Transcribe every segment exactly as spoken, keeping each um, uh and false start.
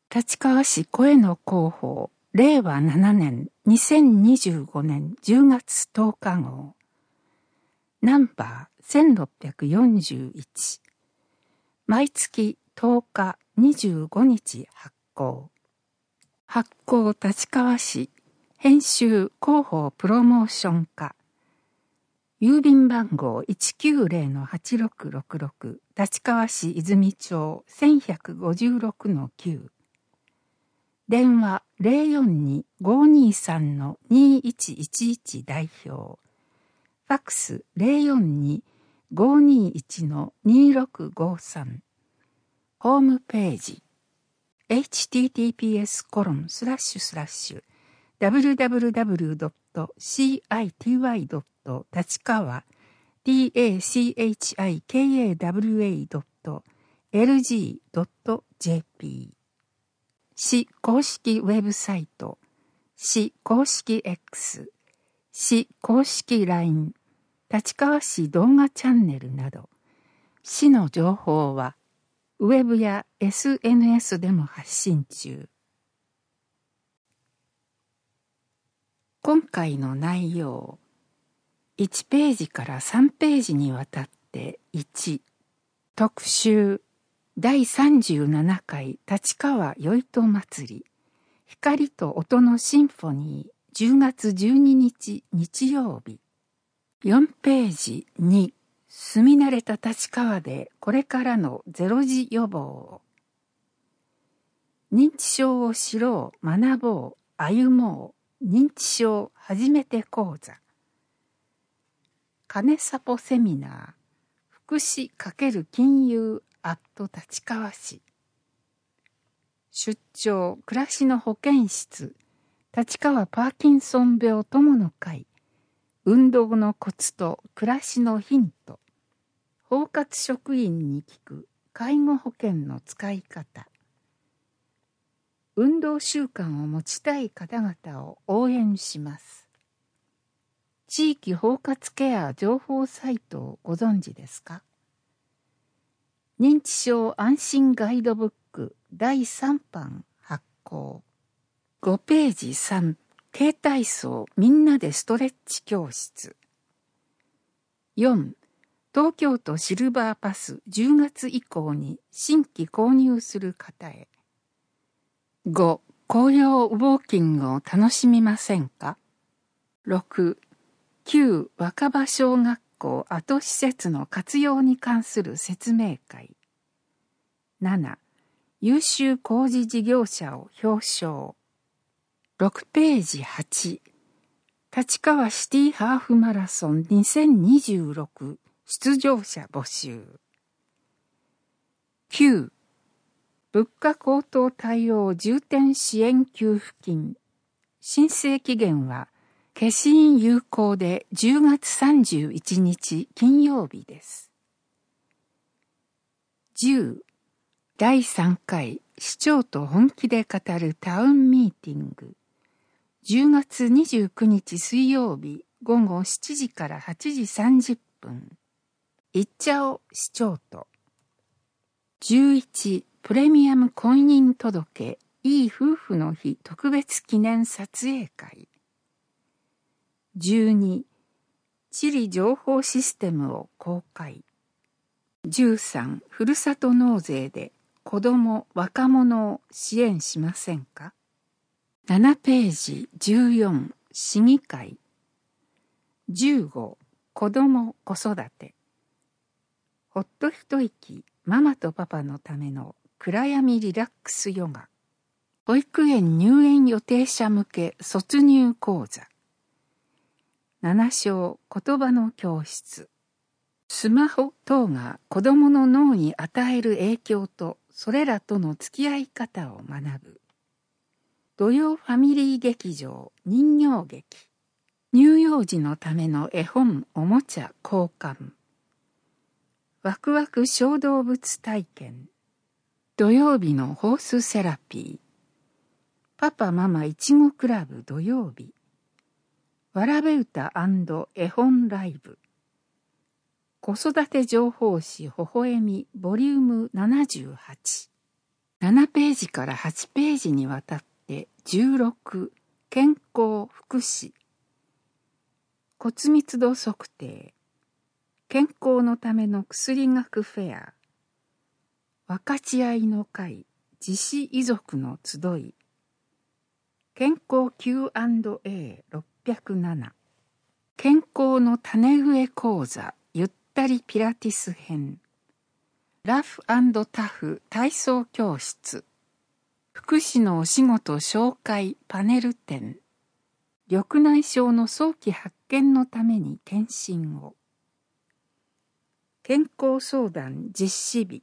立川市声の広報れいわななねんにせんにじゅうごねんじゅうがつとおか号ナンバーせんろっぴゃくよんじゅういち毎月とおかにじゅうごにち発行発行立川市編集広報プロモーション課郵便番号 いちきゅうぜろのはちろくろくろく 立川市泉町 せんひゃくごじゅうろくのきゅう電話 ゼロよんに ごーにーさん にーいちいちいち 代表ファックス ゼロよんに ごーにーいち にーろくごさんホームページ エイチティーティーピーエス コロンスラッシュスラッシュ ダブリューダブリューダブリュー ドット シーアイティーワイ ドット 立川 ティーエーシーエイチアイケーエーダブリューエー ドット エルジー ドット ジェーピー 市公式ウェブサイト市公式 X 市公式 ライン 立川市動画チャンネルなど市の情報はウェブや エスエヌエス でも発信中。今回の内容いちページからさんページにわたっていち特集だいさんじゅうななかい立川よいと祭り光と音のシンフォニーじゅうがつじゅうににち日曜日よんページに住み慣れた立川でこれからのゼロ時予防認知症を知ろう学ぼう歩もう認知症初めて講座金サポセミナー福祉×金融アット立川市出張暮らしの保健室立川パーキンソン病友の会運動のコツと暮らしのヒント包括職員に聞く介護保険の使い方運動習慣を持ちたい方々を応援します地域包括ケア情報サイトをご存知ですか認知症安心ガイドブックだいさんばん発行ごページさん軽体操みんなでストレッチ教室よん東京都シルバーパスじゅうがつ以降に新規購入する方へご紅葉ウォーキングを楽しみませんかろく旧若葉小学校跡施設の活用に関する説明会なな優秀工事事業者を表彰ろくページはち立川シティハーフマラソンにせんにじゅうろく出場者募集きゅう物価高騰対応重点支援給付金申請期限は消印有効でじゅうがつさんじゅういちにち金曜日です。じゅうだいさんかい市長と本気で語るタウンミーティングじゅうがつにじゅうくにち水曜日ごごしちじからはちじさんじゅっぷんいっちゃお市長とじゅういちプレミアム婚姻届いい夫婦の日特別記念撮影会じゅうに地理情報システムを公開じゅうさんふるさと納税で子ども若者を支援しませんかななページじゅうよん市議会じゅうご子ども子育てほっと一息ママとパパのための暗闇リラックスヨガ保育園入園予定者向け卒入講座なな章言葉の教室スマホ等が子どもの脳に与える影響とそれらとの付き合い方を学ぶ土曜ファミリー劇場人形劇乳幼児のための絵本おもちゃ交換ワクワク小動物体験土曜日のホースセラピーパパママいちごクラブ土曜日わらべ歌&絵本ライブ子育て情報誌ほほえみボリュームななじゅうはちななページからはちページにわたってじゅうろく健康福祉骨密度測定健康のための薬学フェア分かち合いの会自死遺族の集い健康 キューアンドエーろっぴゃくなな健康の種植え講座ゆったりピラティス編ラフ&タフ体操教室福祉のお仕事紹介パネル展緑内障の早期発見のために検診を健康相談実施日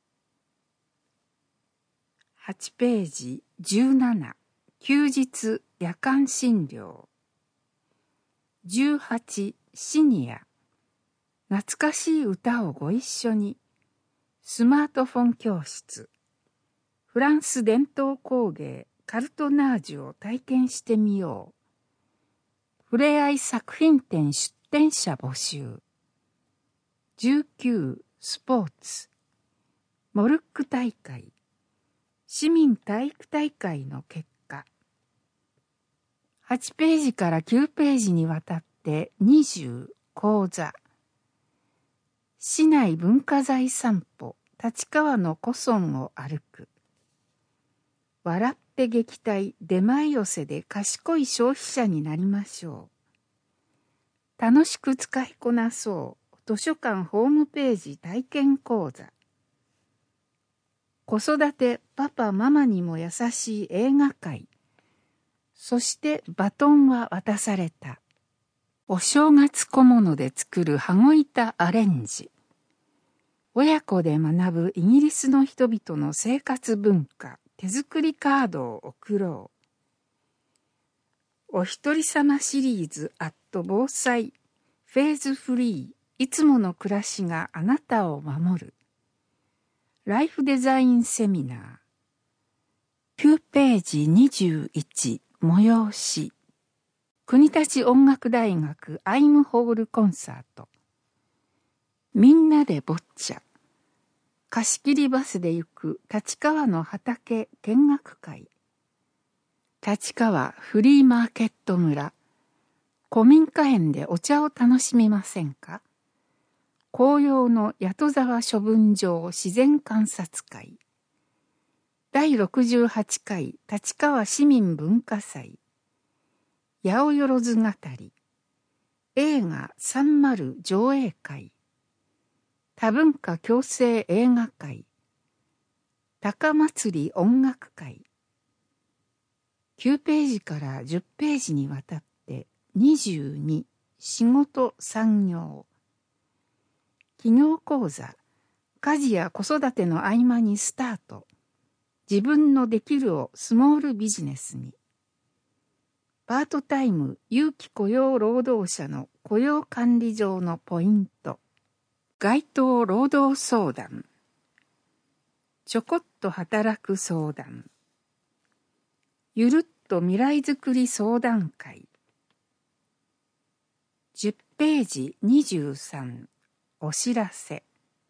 はちページじゅうなな休日夜間診療じゅうはちシニア懐かしい歌をご一緒にスマートフォン教室フランス伝統工芸カルトナージュを体験してみようふれあい作品展出展者募集じゅうきゅうスポーツモルック大会市民体育大会の結果はちページからきゅうページにわたってにじゅう講座市内文化財散歩立川の古村を歩く笑って撃退出前寄せで賢い消費者になりましょう楽しく使いこなそう図書館ホームページ体験講座子育てパパママにも優しい映画会そしてバトンは渡されたお正月小物で作る羽子板アレンジ親子で学ぶイギリスの人々の生活文化手作りカードを送ろうお一人様シリーズアット防災フェーズフリーいつもの暮らしがあなたを守るライフデザインセミナーきゅうページにじゅういち催し国立音楽大学アイムホールコンサートみんなでボッチャ貸し切りバスで行く立川の畑見学会立川フリーマーケット村古民家園でお茶を楽しみませんか紅葉の谷戸沢処分場自然観察会だいろくじゅうはちかい立川市民文化祭八百万語り映画さんじゅう上映会多文化共生映画会高祭り音楽会きゅうページからじゅっページにわたってにじゅうに仕事産業企業講座家事や子育ての合間にスタート自分のできるをスモールビジネスにパートタイム有期雇用労働者の雇用管理上のポイント街頭労働相談ちょこっと働く相談ゆるっと未来づくり相談会じゅっページにじゅうさんお知らせ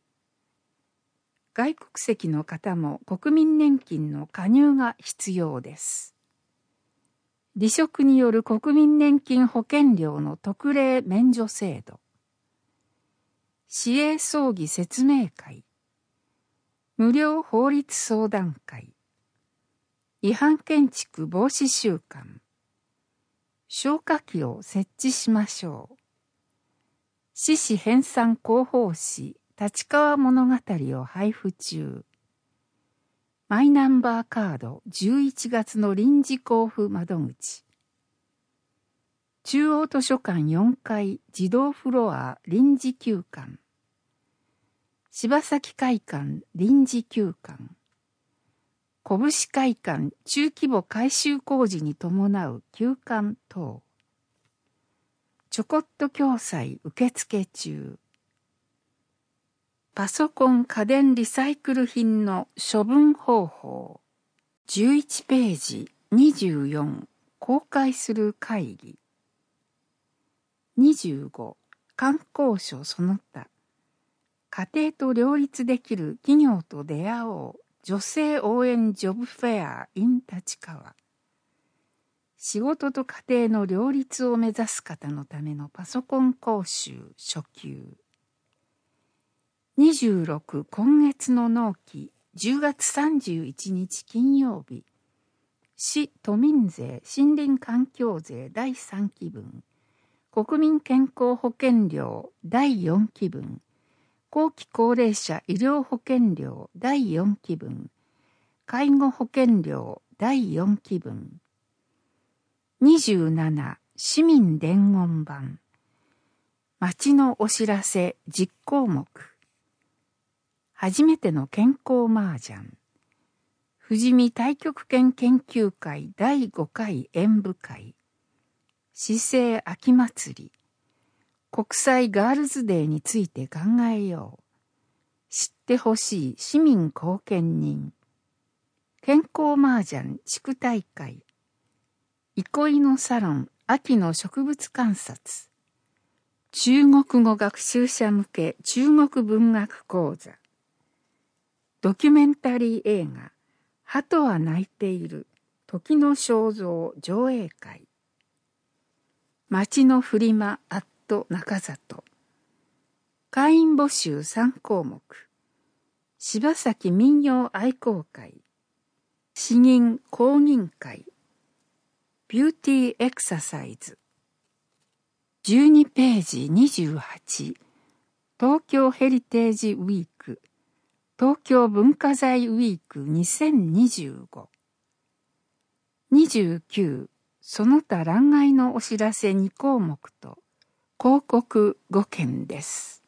外国籍の方も国民年金の加入が必要です。離職による国民年金保険料の特例免除制度市営葬儀説明会無料法律相談会違反建築防止週間消火器を設置しましょう市史編纂広報誌立川物語を配布中マイナンバーカードじゅういちがつの臨時交付窓口中央図書館よんかい児童フロア臨時休館柴崎会館臨時休館拳会館中規模改修工事に伴う休館等ちょこっと共済受付中パソコン家電リサイクル品の処分方法じゅういちページにじゅうよん公開する会議にじゅうご観光所その他家庭と両立できる企業と出会おう女性応援ジョブフェア in 立川。仕事と家庭の両立を目指す方のためのパソコン講習初級。にじゅうろく今月の納期じゅうがつさんじゅういちにち金曜日。市都民税森林環境税だいさんき分。国民健康保険料だいよんき分。後期高齢者医療保険料だいよんき分。介護保険料だいよんき分。にじゅうなな市民伝言版。町のお知らせじゅっこうもく。初めての健康麻雀。富士見太極拳研究会だいごかい演舞会。市政秋祭り。国際ガールズデーについて考えよう。知ってほしい市民貢献人。健康麻雀地区大会。憩いのサロン秋の植物観察。中国語学習者向け中国文学講座。ドキュメンタリー映画鳩は鳴いている時の肖像上映会。町のフリマアット中里。会員募集さんこうもく。柴崎民謡愛好会。詩吟公認会。ビューティーエクササイズ。じゅうにページにじゅうはち。東京ヘリテージウィーク。東京文化財ウィークにせんにじゅうご。にじゅうきゅう。その他欄外のお知らせにこうもくと広告ごけんです。